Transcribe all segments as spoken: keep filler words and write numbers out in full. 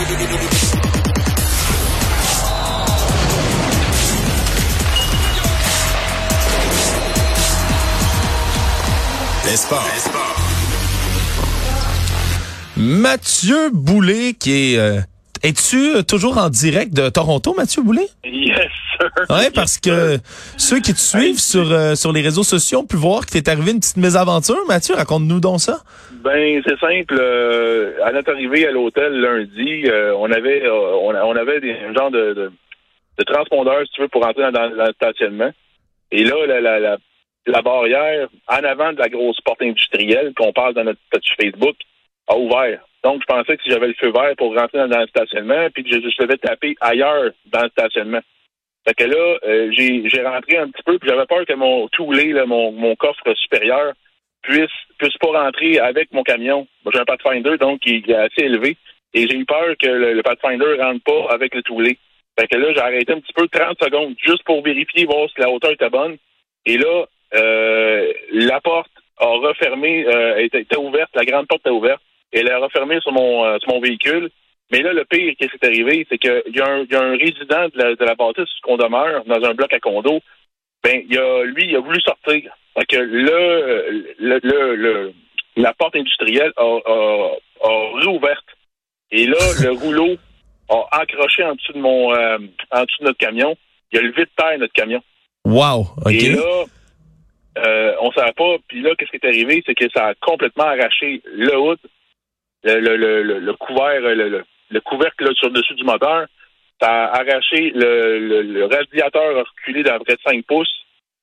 Les sports. Mathieu Boulay qui est... Euh, es-tu toujours en direct de Toronto, Mathieu Boulay? Yes, sir. Oui, parce que ceux qui te suivent sur euh, sur les réseaux sociaux ont pu voir que t'es arrivé une petite mésaventure. Mathieu, raconte-nous donc ça. Ben, c'est simple. Euh, à notre arrivée à l'hôtel lundi, euh, on avait euh, on, on avait des genre de, de, de transpondeur, si tu veux, pour entrer dans, dans le stationnement. Et là, la, la, la, la barrière en avant de la grosse porte industrielle qu'on parle dans notre statut Facebook a ouvert. Donc, je pensais que si j'avais le feu vert pour rentrer dans, dans le stationnement, puis que je, je devais taper ailleurs dans le stationnement. Fait que là, euh, j'ai, j'ai rentré un petit peu, puis j'avais peur que mon toolé, là, mon, mon coffre supérieur, puisse puisse pas rentrer avec mon camion. Moi, j'ai un Pathfinder, donc, qui, qui est assez élevé, et j'ai eu peur que le, le Pathfinder rentre pas avec le toolé. Fait que là, j'ai arrêté un petit peu trente secondes, juste pour vérifier, voir si la hauteur était bonne. Et là, euh, la porte a refermé, euh, était, était ouverte, la grande porte était ouverte. Elle a refermé sur mon euh, sur mon véhicule. Mais là, le pire qui s'est arrivé, c'est qu'il y a un, il y a un résident de la, de la bâtisse où on demeure, dans un bloc à condo. Ben, il a, lui, il a voulu sortir. Fait que le, le, le, le la porte industrielle a, a, a réouverte. Et là, le rouleau a accroché en dessous de mon euh, en dessous de notre camion. Il a levé de terre notre camion. Wow, OK. Et là, euh, on savait pas. Puis là, qu'est-ce qui est arrivé, c'est que ça a complètement arraché le hood. Le, le, le, le couvert, le, le, le couvercle là, sur le dessus du moteur, ça a arraché le, le, le radiateur a reculé d'à peu près cinq pouces.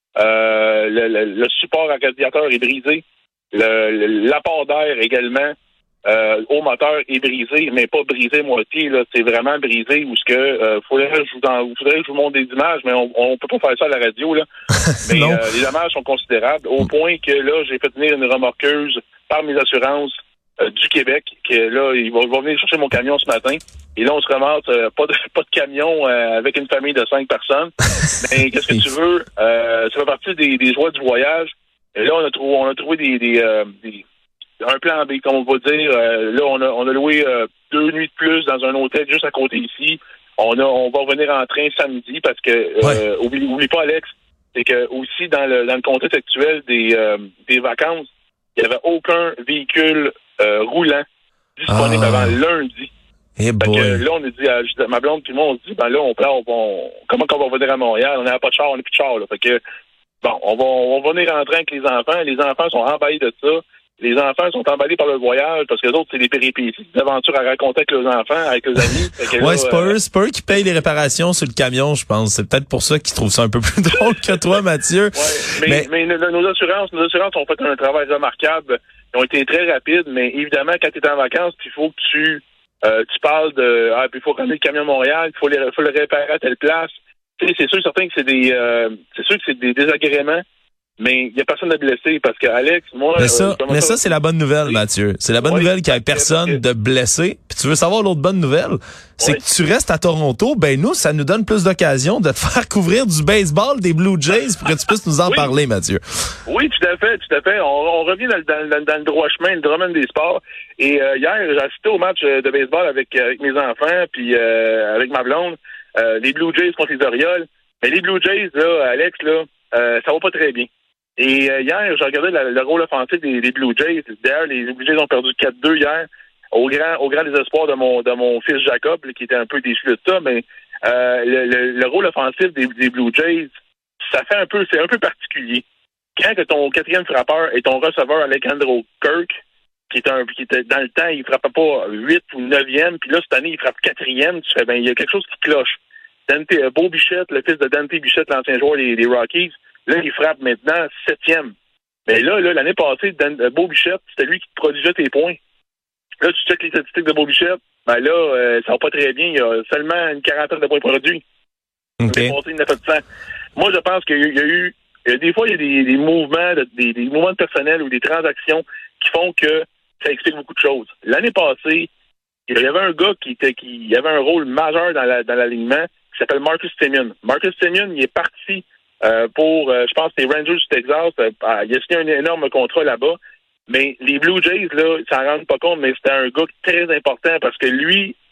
Euh, le, le, le support à radiateur est brisé. Le, le, l'apport d'air également euh, au moteur est brisé, mais pas brisé moitié. Là, c'est vraiment brisé où ce que euh, faudrait que je vous en, faudrait que je vous montre des images, mais on, on peut pas faire ça à la radio là. Mais euh, les dommages sont considérables au point que là, j'ai fait venir une remorqueuse par mes assurances. Euh, du Québec, que là, ils vont, ils vont venir chercher mon camion ce matin. Et là, on se ramasse euh, pas de pas de camion euh, avec une famille de cinq personnes. Mais qu'est-ce que tu veux? Euh, ça fait partie des, des joies du voyage. Et là, on a trouvé on a trouvé des, des, euh, des un plan B, comme on va dire. Euh, là, on a on a loué euh, deux nuits de plus dans un hôtel juste à côté ici. On a on va revenir en train samedi parce que euh, ouais. oublie, oublie pas, Alex, c'est que aussi dans le dans le contexte actuel des euh, des vacances, il n'y avait aucun véhicule Euh, roulant disponible ah. avant lundi. Hey boy. Que là, on a dit à, à ma blonde puis moi, on se dit ben là, on, on, on comment qu'on va venir à Montréal? On n'a pas de char, on n'a plus de char. Là. Fait que bon, on va on va venir en train avec les enfants. Les enfants sont emballés de ça. Les enfants sont emballés par le voyage parce que les autres, c'est des péripéties, des aventures à raconter avec leurs enfants, avec leurs amis. Fait que ouais, là, c'est pas euh, eux, c'est pas eux qui payent les réparations sur le camion, je pense. C'est peut-être pour ça qu'ils trouvent ça un peu plus drôle que toi, Mathieu. Ouais, mais, mais... mais nos, nos assurances, nos assurances ont fait un travail remarquable. Ils ont été très rapides, mais évidemment, quand tu es en vacances, il faut que tu euh, tu parles de ah, puis il faut ramener le camion à Montréal, il faut, les, faut le réparer à telle place. Tu sais, c'est sûr certain que c'est des euh, c'est sûr que c'est des désagréments. Mais il n'y a personne de blessé parce que Alex, moi... Mais ça, euh, mais ça, c'est la bonne nouvelle, oui. Mathieu. C'est la bonne oui. nouvelle qu'il n'y ait personne de blessé. Puis tu veux savoir l'autre bonne nouvelle? C'est oui. que tu restes à Toronto. Ben nous, ça nous donne plus d'occasion de te faire couvrir du baseball des Blue Jays pour que tu puisses nous en oui. parler, Mathieu. Oui, tout à fait, tout à fait. On, on revient dans, dans, dans, dans le droit chemin, le domaine des sports. Et euh, hier, j'ai assisté au match de baseball avec, avec mes enfants, puis euh, avec ma blonde, euh, les Blue Jays contre les Orioles. Mais les Blue Jays, là, Alex, là, euh, ça va pas très bien. Et euh, hier, j'ai regardé la, le rôle offensif des, des Blue Jays. D'ailleurs, les Blue Jays ont perdu quatre deux hier, au grand au grand désespoir de mon de mon fils Jacob, là, qui était un peu déçu de ça. Mais euh, le, le, le rôle offensif des, des Blue Jays, ça fait un peu, c'est un peu particulier. Quand que ton quatrième frappeur est ton receveur Alejandro Kirk, qui est un qui était dans le temps, il frappait pas huit ou neuvième, puis là, cette année, il frappe quatrième, tu fais ben il y a quelque chose qui cloche. Dante, euh, Beau Bichette, le fils de Dante Bichette, l'ancien joueur des, des Rockies. Là, il frappe maintenant septième. Mais là, là l'année passée, Dan, euh, Beau Bichette, c'était lui qui produisait tes points. Là, tu checkes les statistiques de Beau Bichette, ben là, euh, ça va pas très bien. Il y a seulement une quarantaine de points produits. Okay. Passé, il en a fait cent. Moi, je pense qu'il y a, il y a eu... Il y a des fois, il y a des, des mouvements, de, des, des mouvements de personnel ou des transactions qui font que ça explique beaucoup de choses. L'année passée, il y avait un gars qui était qui avait un rôle majeur dans, la, dans l'alignement qui s'appelle Marcus Semien. Marcus Semien, il est parti Euh, pour, euh, je pense, les Rangers du Texas. Euh, il a signé un énorme contrat là-bas. Mais les Blue Jays, là, ils s'en rendent pas compte, mais c'était un gars très important parce que lui,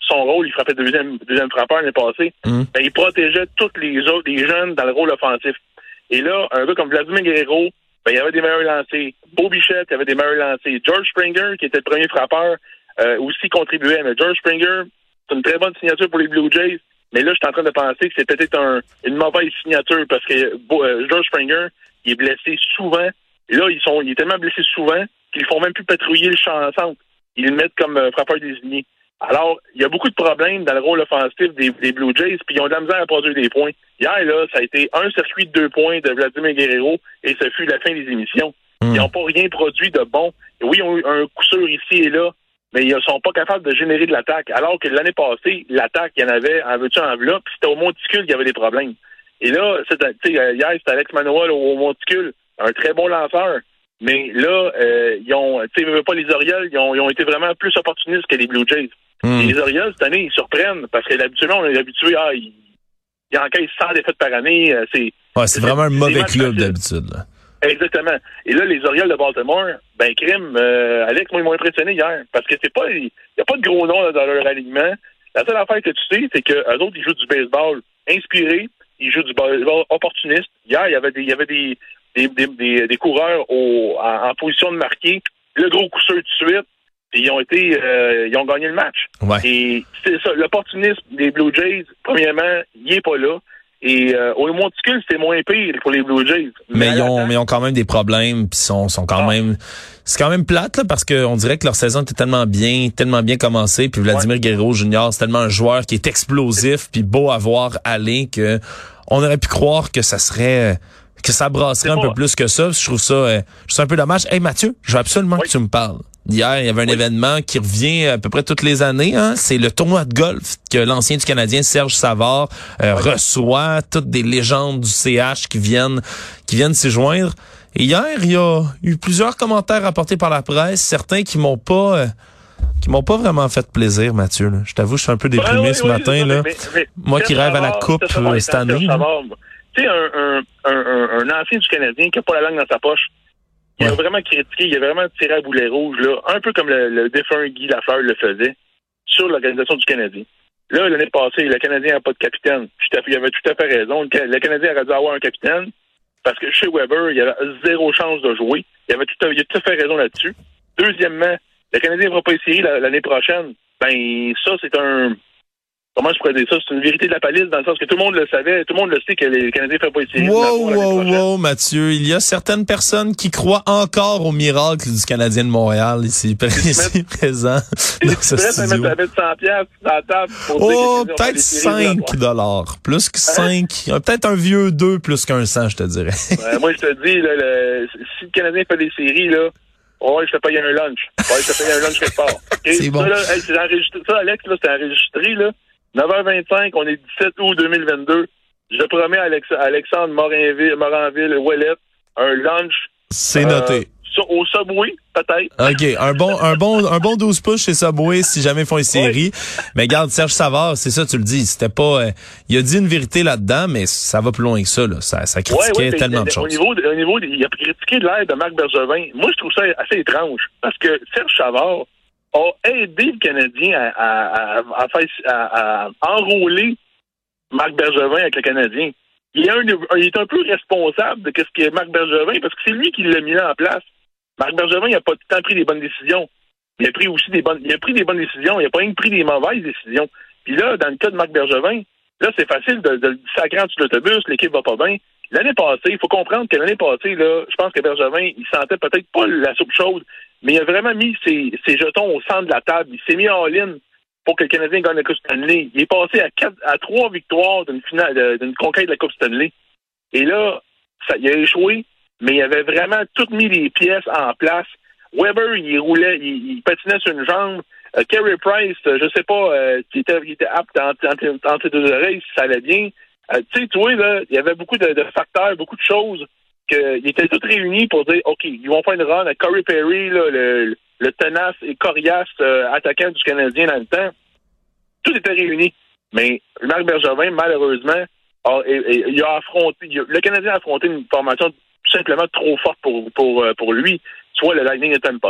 son rôle, il frappait deuxième, deuxième frappeur l'année passée, mmh. ben, il protégeait tous les autres, les jeunes dans le rôle offensif. Et là, un gars comme Vladimir Guerrero, ben, il y avait des meilleurs lancers. Beau Bichette, il y avait des meilleurs lancers. George Springer, qui était le premier frappeur, euh, aussi contribuait. Mais George Springer, c'est une très bonne signature pour les Blue Jays. Mais là, je suis en train de penser que c'est peut-être un, une mauvaise signature parce que euh, George Springer, il est blessé souvent. Et là, ils sont, il est tellement blessé souvent qu'ils ne font même plus patrouiller le champ centre. Ils le mettent comme euh, frappeur désigné. Alors, il y a beaucoup de problèmes dans le rôle offensif des, des Blue Jays, puis ils ont de la misère à produire des points. Hier, là, ça a été un circuit de deux points de Vladimir Guerrero, et ce fut la fin des émissions. Mmh. Ils n'ont pas rien produit de bon. Et oui, ils ont eu un coup sûr ici et là, mais ils ne sont pas capables de générer de l'attaque. Alors que l'année passée, l'attaque, il y en avait en veux-tu en veux-là, puis c'était au Monticule qu'il y avait des problèmes. Et là, c'est, hier, c'était Alex Manoah là, au Monticule, un très bon lanceur. Mais là, euh, ils ont, tu sais, pas les Orioles, ils ont, ils ont été vraiment plus opportunistes que les Blue Jays. Mm. Les Orioles, cette année, ils surprennent parce que habituellement, on est habitué à, ils, ils encaissent cent défaites par année. C'est, ouais, c'est, c'est vraiment un mauvais club faciles. D'habitude. Là. Exactement. Et là, les Orioles de Baltimore, ben, crime, euh, Alex, moi, ils m'ont impressionné hier parce que c'est pas, il n'y a pas de gros noms là, dans leur alignement. La seule affaire que tu sais, c'est qu'eux autres, ils jouent du baseball inspiré, ils jouent du baseball opportuniste. Hier, il y avait des, il y avait des, Des, des, des, des coureurs au, en, en position de marquer, le gros coup sûr tout de suite, puis ils ont été, euh, ils ont gagné le match. Ouais. Et c'est ça, l'opportunisme des Blue Jays, premièrement, il est pas là. Et euh, au Monticule, c'était moins pire pour les Blue Jays. Mais, mais ils ont, mais ils ont quand même des problèmes, puis sont, sont quand ah. même, c'est quand même plate là, parce que on dirait que leur saison était tellement bien, tellement bien commencée, puis Vladimir ouais. Guerrero Junior, c'est tellement un joueur qui est explosif, puis beau à voir aller que on aurait pu croire que ça serait que ça brasserait un peu plus que ça. Je trouve ça, euh, je trouve ça un peu dommage. Hey Mathieu, je veux absolument oui. que tu me parles. Hier, il y avait un oui. événement qui revient à peu près toutes les années. Hein? C'est le tournoi de golf que l'ancien du Canadien, Serge Savard, euh, oui. reçoit. Toutes des légendes du C H qui viennent qui viennent s'y joindre. Et hier, il y a eu plusieurs commentaires rapportés par la presse, certains qui m'ont pas... Euh, qui m'ont pas vraiment fait plaisir, Mathieu. Là. Je t'avoue, je suis un peu déprimé oui, oui, ce oui, matin. Oui, là. Mais, mais, Moi qui rêve Savard, à la coupe euh, cette année. Tu sais, un, un, un, un ancien du Canadien qui n'a pas la langue dans sa poche, il ouais. a vraiment critiqué, il a vraiment tiré à boulet rouge, là, un peu comme le, le défunt Guy Lafleur le faisait, sur l'organisation du Canadien. Là, l'année passée, le Canadien n'a pas de capitaine. Il avait tout à fait raison. Le Canadien aurait dû avoir un capitaine, parce que chez Weber, il y avait zéro chance de jouer. Il avait tout à, il a tout à fait raison là-dessus. Deuxièmement, le Canadien ne va pas les séries l'année prochaine. Ben, ça, c'est un... Comment je pourrais dire ça? C'est une vérité de la palisse dans le sens que tout le monde le savait, tout le monde le sait que les Canadiens ne font pas les séries. Wow, wow, wow, Mathieu. Il y a certaines personnes qui croient encore au miracle du Canadien de Montréal ici, ici présent dans ce studio. Tu mettre cent piastres dans la table pour oh, dire peut-être cinq dollars. Plus que cinq. Hein? Peut-être un vieux deux plus qu'un cent, je te dirais. Ouais, moi, je te dis, là, le, si le Canadien fait des séries, là, ouais, je te paye un lunch. Ouais, je te paye un lunch quelque part. Okay? C'est bon. Ça, là, hey, c'est enregistré. Ça, Alex, là, c'est enregistré, là. neuf heures vingt-cinq, on est dix-sept août deux mille vingt-deux. Je promets à Alex- Alexandre Morinville, Moranville, Ouellet, un lunch. C'est euh, noté. Sur, au Subway, peut-être. OK. Un bon, un bon, un bon douze pouces chez Subway si jamais ils font une série. Oui. Mais regarde, Serge Savard, c'est ça, tu le dis. C'était pas, euh, il a dit une vérité là-dedans, mais ça va plus loin que ça, là. Ça, ça critiquait ouais, ouais, tellement de choses. Au niveau, au niveau, il a critiqué l'air de Marc Bergevin. Moi, je trouve ça assez étrange. Parce que Serge Savard a aidé le Canadien à, à, à, à, faire, à, à enrôler Marc Bergevin avec le Canadien. Il est un, il est un peu responsable de ce qu'est Marc Bergevin parce que c'est lui qui l'a mis là en place. Marc Bergevin, il n'a pas tout le temps pris des bonnes décisions. Il a pris aussi des bonnes, il a pris des bonnes décisions. Il n'a pas rien pris des mauvaises décisions. Puis là, dans le cas de Marc Bergevin, là, c'est facile de, de le sacrer sur l'autobus, l'équipe va pas bien. L'année passée, il faut comprendre que l'année passée, là, je pense que Bergevin, il sentait peut-être pas la soupe chaude, mais il a vraiment mis ses, ses jetons au centre de la table. Il s'est mis en ligne pour que le Canadien gagne la Coupe Stanley. Il est passé à quatre, à trois victoires d'une finale, d'une conquête de la Coupe Stanley. Et là, ça, il a échoué, mais il avait vraiment tout mis les pièces en place. Weber, il roulait, il, il patinait sur une jambe. Euh, Carey Price, je sais pas, euh, il était, il était apte entre, entre, entre deux oreilles, si ça allait bien. Euh, tu sais, tu vois, là, il y avait beaucoup de, de facteurs, beaucoup de choses qu'ils étaient tous réunis pour dire, OK, ils vont faire une run à Corey Perry, là, le, le tenace et coriace euh, attaquant du Canadien dans le temps. Tout était réuni. Mais Marc Bergevin, malheureusement, a, a, a, il a affronté, il a, le Canadien a affronté une formation tout simplement trop forte pour, pour, pour lui, soit le Lightning de Tampa Bay.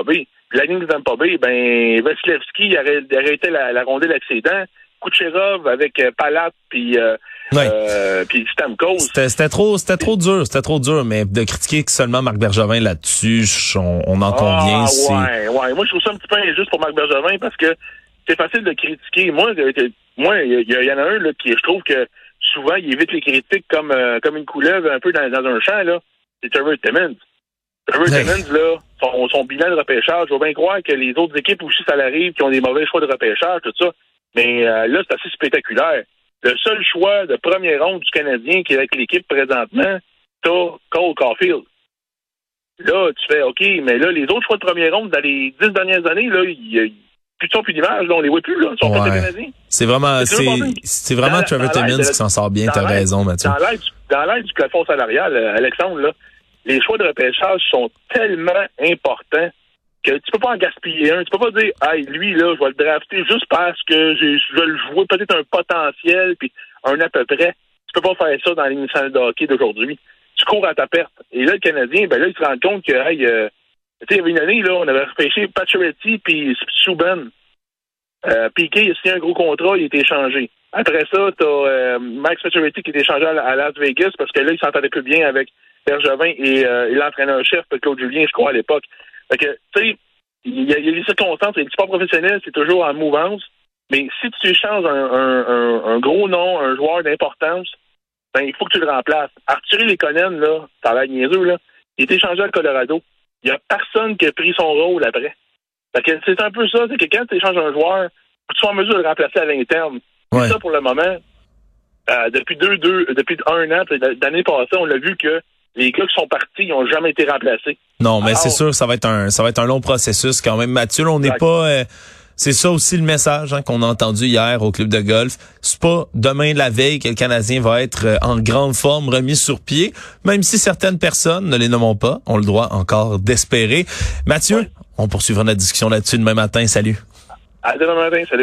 la ligne de Tampa Bay, ben, Vasilevski il aurait arrêté la, la rondelle avec ses dents. Kucherov avec euh, Palat puis euh, ouais. euh, puis Stamkos. C'était, c'était trop, c'était trop dur, c'était trop dur, mais de critiquer seulement Marc Bergevin là-dessus, on, on en convient. Ah, c'est... ouais, ouais. Moi, je trouve ça un petit peu injuste pour Marc Bergevin parce que c'est facile de critiquer. Moi, moi, il y, y en a un là qui, je trouve que souvent, il évite les critiques comme euh, comme une couleuvre un peu dans, dans un champ là. C'est Trevor Timmins. Trevor hey. Timmins là, son, son bilan de repêchage, je veux bien croire que les autres équipes aussi ça l'arrive qui ont des mauvais choix de repêchage, tout ça. Mais euh, là, c'est assez spectaculaire. Le seul choix de première ronde du Canadien qui est avec l'équipe présentement, t'as Cole Caulfield. Là, tu fais OK, mais là, les autres choix de première ronde dans les dix dernières années, là, il y a plus de son, plus d'image, là, on les voit plus, là, ils sont ouais. pas des Canadiens. C'est vraiment, c'est, c'est, c'est vraiment dans, Trevor dans Timmins qui s'en sort bien, t'as raison, Mathieu. Dans l'aide, dans l'aide du plafond salarial, Alexandre, là, les choix de repêchage sont tellement importants que tu peux pas en gaspiller un. Tu peux pas dire, hey, lui, là, je vais le drafter juste parce que j'ai, je vais le jouer peut-être un potentiel, puis un à peu près. Tu peux pas faire ça dans la ligne nationale de hockey d'aujourd'hui. Tu cours à ta perte. Et là, le Canadien, ben là, il se rend compte que, hey, euh, tu sais, il y avait une année, là, on avait repêché Pacioretty puis Subban. Euh, Piqué, il a signé un gros contrat, il a été échangé. Après ça, t'as euh, Max Pacioretty qui est échangé à, à Las Vegas parce que là, il s'entendait plus bien avec Bergevin et, euh, et l'entraîneur-chef, Claude Julien, je crois, à l'époque. Fait que, tu sais, il y, a, il y a des circonstances, le sport professionnel, c'est toujours en mouvance, mais si tu échanges un, un, un, un gros nom, un joueur d'importance, ben, il faut que tu le remplaces. Arthur Lekonen, là, ça a l'air niaiseux, là, il est échangé à Colorado. Il y a personne qui a pris son rôle après. Fait que c'est un peu ça, c'est que quand tu échanges un joueur, tu sois en mesure de le remplacer à l'interne. Ouais. Et ça, pour le moment, euh, depuis deux, deux, depuis un an, l'année passée, on l'a vu que les gars qui sont partis, ils n'ont jamais été remplacés. Non, mais Alors, c'est sûr, ça va être un, ça va être un long processus quand même. Mathieu, on n'est pas, euh, c'est ça aussi le message hein, qu'on a entendu hier au club de golf. C'est pas demain la veille que le Canadien va être euh, en grande forme, remis sur pied, même si certaines personnes, ne les nommons pas, ont le droit encore d'espérer. Mathieu, ouais. On poursuivra notre discussion là-dessus demain matin. Salut. À demain matin, salut.